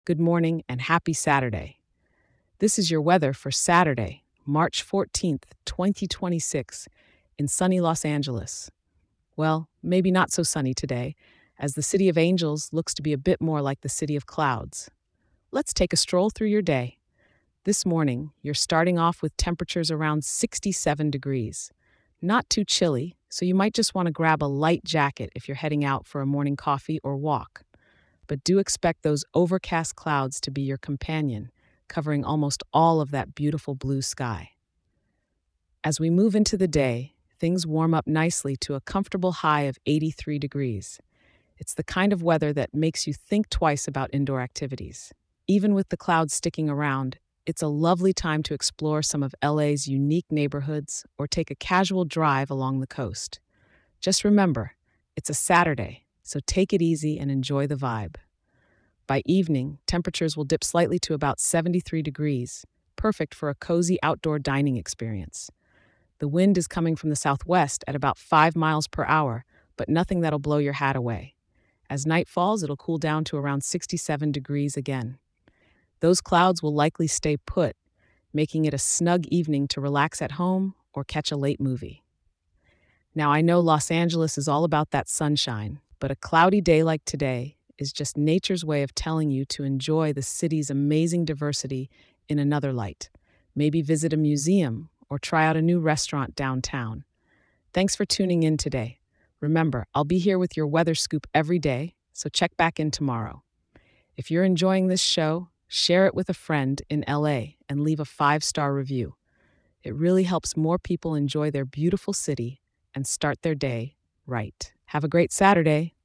good morning, and happy Saturday. This is your weather for Saturday, March 14th, 2026, in sunny Los Angeles. Well, maybe not so sunny today, as the City of Angels looks to be a bit more like the City of Clouds. Let's take a stroll through your day. This morning, you're starting off with temperatures around 67 degrees. Not too chilly, so you might just want to grab a light jacket if you're heading out for a morning coffee or walk. But do expect those overcast clouds to be your companion, covering almost all of that beautiful blue sky. As we move into the day, things warm up nicely to a comfortable high of 83 degrees. It's the kind of weather that makes you think twice about indoor activities. Even with the clouds sticking around, it's a lovely time to explore some of LA's unique neighborhoods or take a casual drive along the coast. Just remember, it's a Saturday, so take it easy and enjoy the vibe. By evening, temperatures will dip slightly to about 73 degrees, perfect for a cozy outdoor dining experience. The wind is coming from the southwest at about 5 miles per hour, but nothing that'll blow your hat away. As night falls, it'll cool down to around 67 degrees again. Those clouds will likely stay put, making it a snug evening to relax at home or catch a late movie. Now, I know Los Angeles is all about that sunshine, but a cloudy day like today is just nature's way of telling you to enjoy the city's amazing diversity in another light. Maybe visit a museum or try out a new restaurant downtown. Thanks for tuning in today. Remember, I'll be here with your weather scoop every day, so check back in tomorrow. If you're enjoying this show, share it with a friend in LA and leave a 5-star review. It really helps more people enjoy their beautiful city and start their day right. Have a great Saturday.